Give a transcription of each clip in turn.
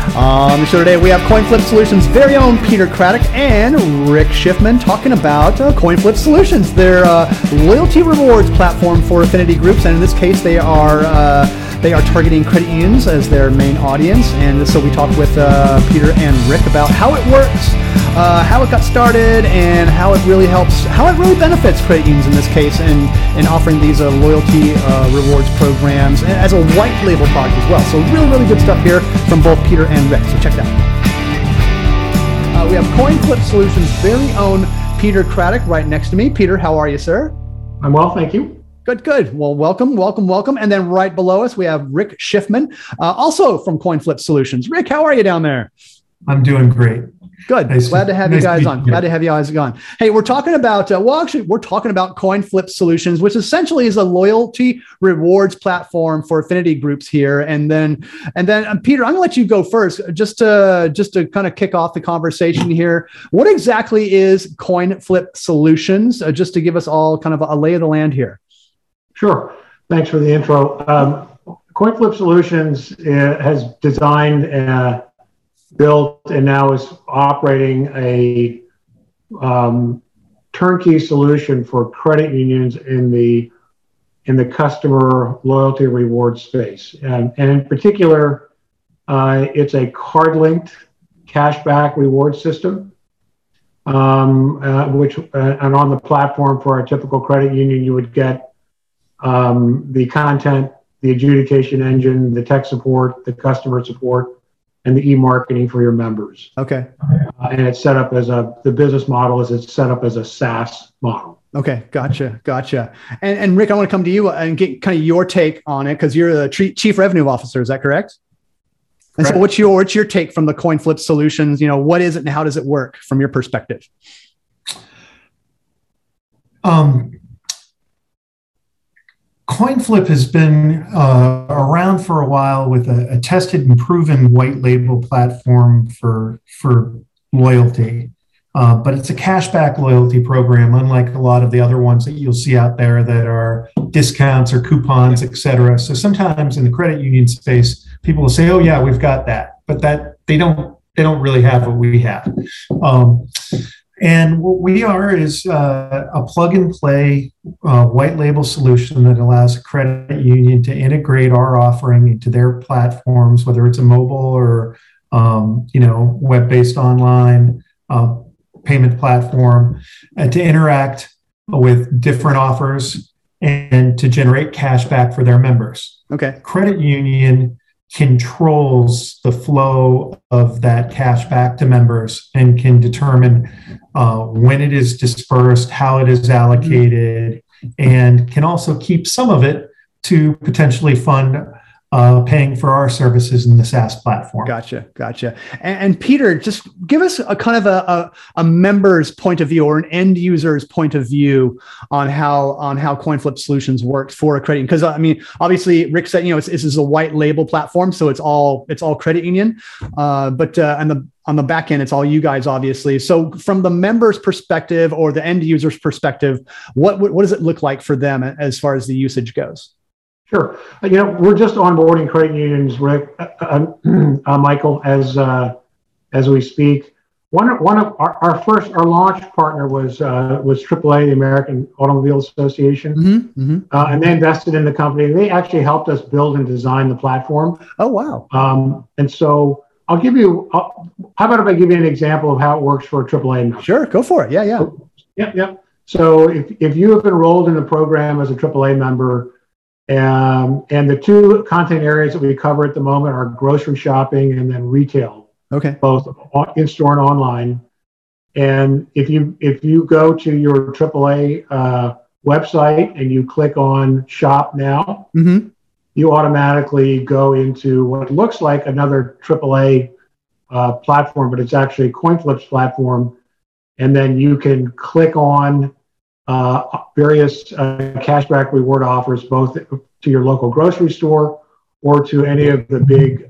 On the show today, we have CoinFlip Solutions' very own Peter Craddock and Rick Schiffman talking about CoinFlip Solutions, their loyalty rewards platform for affinity groups, and in this case, they are targeting credit unions as their main audience. And so we talked with Peter and Rick about how it works, how it got started, and how it really helps, how it really benefits credit unions in this case, in offering these loyalty rewards programs as a white label product as well. So really, really good stuff here from both Peter and Rick. So check that out. We have CoinFlip Solutions' very own Peter Craddock right next to me. Peter, how are you, sir? I'm well, thank you. Good. Well, welcome. And then right below us, we have Rick Schiffman, also from CoinFlip Solutions. Rick, how are you down there? I'm doing great. Good. Glad to have you guys on. Glad to have you guys on. Hey, we're talking about, we're talking about CoinFlip Solutions, which essentially is a loyalty rewards platform for affinity groups here. And then Peter, I'm going to let you go first, just to kind of kick off the conversation here. What exactly is CoinFlip Solutions? Just to give us all kind of a lay of the land here. Sure. Thanks for the intro. CoinFlip Solutions has designed, built, and now is operating a turnkey solution for credit unions in the customer loyalty reward space. And in particular, it's a card-linked cashback reward system, which and on the platform for our typical credit union, you would get the content, the adjudication engine, the tech support, the customer support, and the e-marketing for your members. Okay. And it's set up as the business model is set up as a SaaS model. Okay. Gotcha. And Rick, I want to come to you and get kind of your take on it, because you're the chief revenue officer. Is that correct? And so what's your take from the CoinFlip Solutions? What is it and how does it work from your perspective? CoinFlip has been around for a while with a tested and proven white label platform for loyalty. But it's a cashback loyalty program, unlike a lot of the other ones that you'll see out there that are discounts or coupons, et cetera. So sometimes in the credit union space, people will say, oh yeah, we've got that, but that they don't really have what we have. And what we are is a plug and play white label solution that allows a credit union to integrate our offering into their platforms, whether it's a mobile or web-based online payment platform, and to interact with different offers and to generate cash back for their members. Okay. Credit union controls the flow of that cash back to members and can determine when it is dispersed, how it is allocated, and can also keep some of it to potentially fund paying for our services in the SaaS platform. Gotcha. And Peter, just give us a kind of a member's point of view or an end user's point of view on how CoinFlip Solutions works for a credit union. Because obviously Rick said, this is a white label platform, so it's all credit union. But on the back end, it's all you guys, obviously. So from the member's perspective or the end user's perspective, what does it look like for them as far as the usage goes? Sure. We're just onboarding credit unions, Rick, Michael, as we speak. One of our launch partner was AAA, the American Automobile Association, and they invested in the company. They actually helped us build and design the platform. Oh, wow. And so I'll give you. How about if I give you an example of how it works for a AAA member? Sure, go for it. Yeah. Yep. So if you have enrolled in the program as a AAA member. And the two content areas that we cover at the moment are grocery shopping and then retail. Okay. Both in-store and online. And if you go to your AAA website and you click on Shop Now, you automatically go into what looks like another AAA platform, but it's actually CoinFlip's platform. And then you can click on various cashback reward offers, both to your local grocery store or to any of the big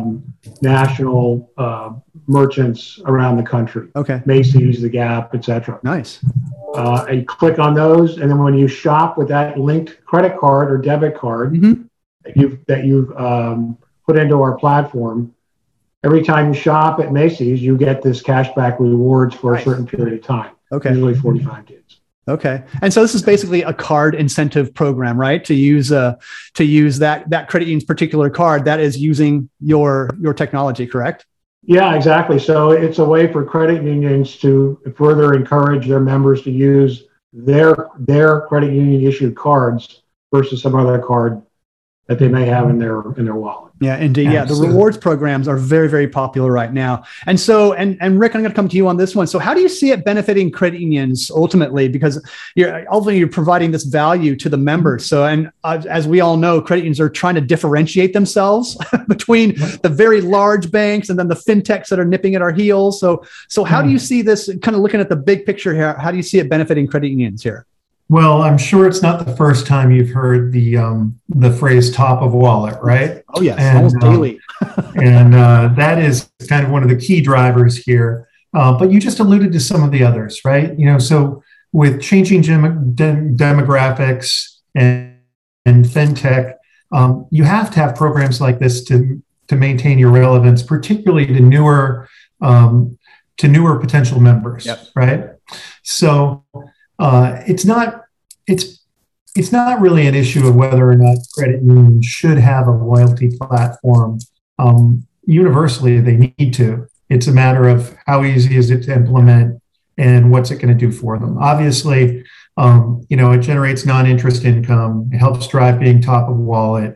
national merchants around the country. Okay. Macy's, The Gap, etc. Nice. And you click on those, and then when you shop with that linked credit card or debit card that you've put into our platform, every time you shop at Macy's, you get this cashback rewards for a certain period of time. Okay. Usually 45 days. Okay. And so this is basically a card incentive program, right? To use that credit union's particular card that is using your technology, correct? Yeah, exactly. So it's a way for credit unions to further encourage their members to use their credit union issued cards versus some other card that they may have in their wallet. Yeah, indeed. Yeah, the rewards programs are very, very popular right now. And so, and Rick, I'm going to come to you on this one. So how do you see it benefiting credit unions ultimately? Because you're providing this value to the members. So, and as we all know, credit unions are trying to differentiate themselves between the very large banks and then the fintechs that are nipping at our heels. So how do you see this, kind of looking at the big picture here? How do you see it benefiting credit unions here? Well, I'm sure it's not the first time you've heard the phrase "top of wallet," right? Oh yes, almost daily. And that is kind of one of the key drivers here. But you just alluded to some of the others, right? So with changing demographics and fintech, you have to have programs like this to maintain your relevance, particularly to newer potential members, yep. Right? So. It's not really an issue of whether or not credit unions should have a loyalty platform. Universally, they need to. It's a matter of how easy is it to implement and what's it going to do for them. Obviously, it generates non-interest income. It helps drive being top of wallet.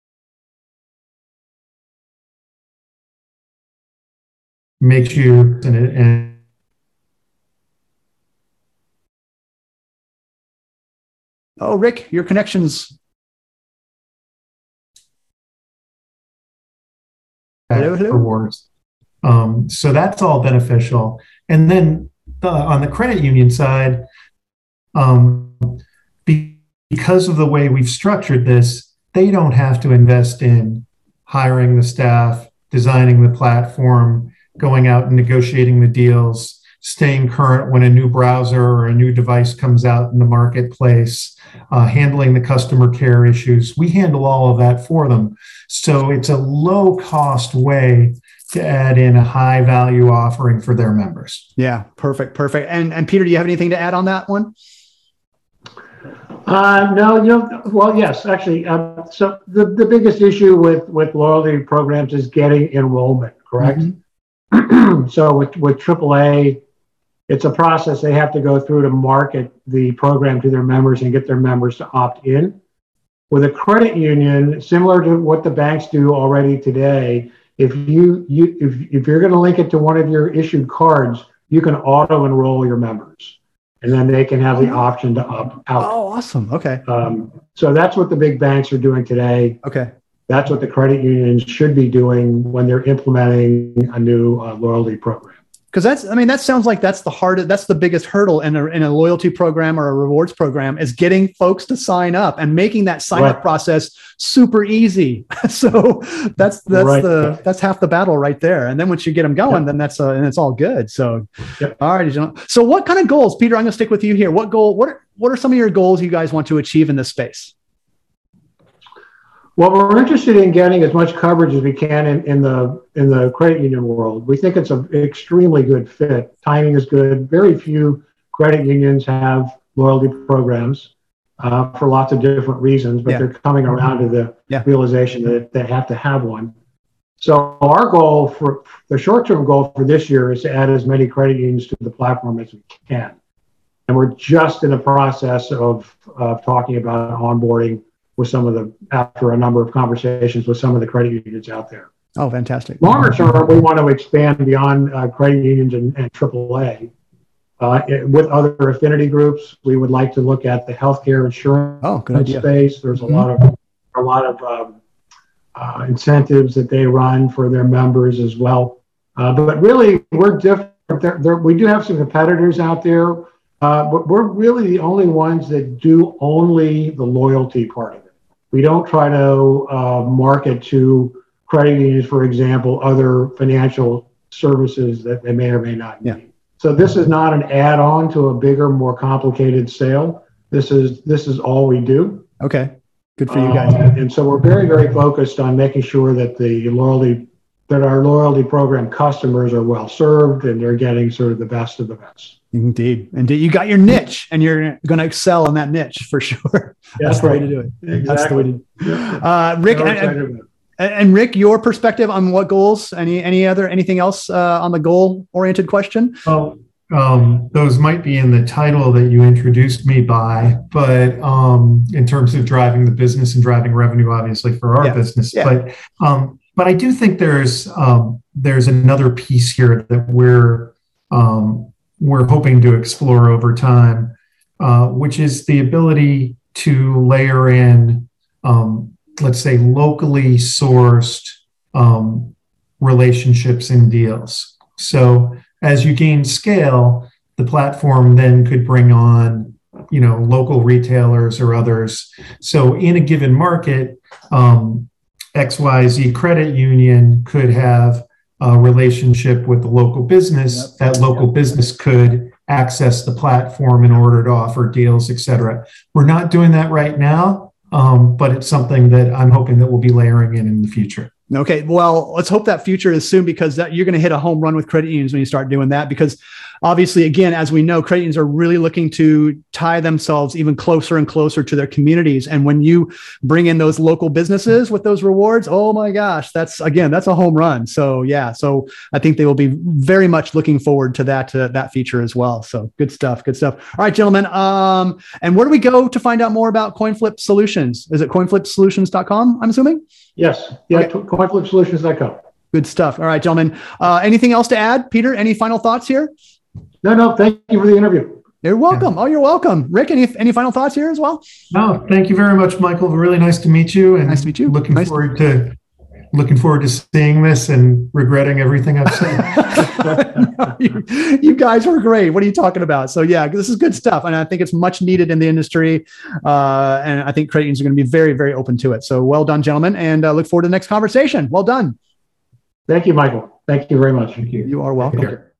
Makes you and oh, Rick, your connection's. Hello. Rewards. So that's all beneficial. And then on the credit union side, because of the way we've structured this, they don't have to invest in hiring the staff, designing the platform, going out and negotiating the deals, staying current when a new browser or a new device comes out in the marketplace, handling the customer care issues. We handle all of that for them. So it's a low-cost way to add in a high-value offering for their members. Yeah, perfect. And Peter, do you have anything to add on that one? No, well, yes, actually. So the biggest issue with loyalty programs is getting enrollment, correct? Mm-hmm. So with AAA, it's a process they have to go through to market the program to their members and get their members to opt in. With a credit union, similar to what the banks do already today, if you're going to link it to one of your issued cards, you can auto enroll your members, and then they can have the option to opt out. Oh, awesome. Okay. So that's what the big banks are doing today. Okay. That's what the credit unions should be doing when they're implementing a new loyalty program. Because that sounds like that's the biggest hurdle in a loyalty program or a rewards program is getting folks to sign up and making that sign up process super easy. So that's half the battle right there. And then once you get them going, then and it's all good. So, all right. So what kind of goals, Peter, I'm going to stick with you here. What are some of your goals you guys want to achieve in this space? Well, we're interested in getting as much coverage as we can in the credit union world. We think it's an extremely good fit. Timing is good. Very few credit unions have loyalty programs for lots of different reasons, but they're coming around to the realization that they have to have one. So our goal for the short-term goal for this year is to add as many credit unions to the platform as we can. And we're just in the process of talking about onboarding after a number of conversations with some of the credit unions out there. Oh, fantastic. Longer term, we want to expand beyond credit unions and AAA. With other affinity groups, we would like to look at the healthcare insurance space. There's a lot of incentives that they run for their members as well. But really, we're different. We do have some competitors out there, but we're really the only ones that do only the loyalty part of it. We don't try to market to credit unions, for example, other financial services that they may or may not need. So this is not an add-on to a bigger, more complicated sale. This is all we do. Okay, good for you guys. And so we're very, very focused on making sure that the loyalty that our loyalty program customers are well served and they're getting sort of the best of the best. Indeed. You got your niche, and you're going to excel in that niche for sure. That's the right. way to do it. Exactly. That's the way to do it. Rick, and Rick, your perspective on what goals? Anything else on the goal-oriented question? Oh, those might be in the title that you introduced me by, but in terms of driving the business and driving revenue, obviously for our business. Yeah. But I do think there's another piece here that we're hoping to explore over time, which is the ability to layer in, let's say, locally sourced relationships and deals. So as you gain scale, the platform then could bring on, local retailers or others. So in a given market, XYZ credit union could have a relationship with the local business. That local business could access the platform in order to offer deals, et cetera. We're not doing that right now, but it's something that I'm hoping that we'll be layering in the future. Okay, well, let's hope that future is soon, because you're going to hit a home run with credit unions when you start doing that. Because obviously, again, as we know, credit unions are really looking to tie themselves even closer and closer to their communities. And when you bring in those local businesses with those rewards, oh my gosh, that's a home run. So yeah, so I think they will be very much looking forward to that feature as well. So good stuff. All right, gentlemen. And where do we go to find out more about CoinFlip Solutions? Is it coinflipsolutions.com, I'm assuming? Yes. Yeah. Okay. Coinflipsolutions.com. Good stuff. All right, gentlemen. Anything else to add? Peter, any final thoughts here? No. Thank you for the interview. You're welcome. Yeah. Oh, you're welcome. Rick, any final thoughts here as well? No, thank you very much, Michael. Really nice to meet you. And nice to meet you. Looking forward to seeing this and regretting everything I've said. You guys were great. What are you talking about? So yeah, this is good stuff. And I think it's much needed in the industry. And I think credit unions are going to be very, very open to it. So well done, gentlemen. And look forward to the next conversation. Well done. Thank you, Michael. Thank you very much. You are welcome.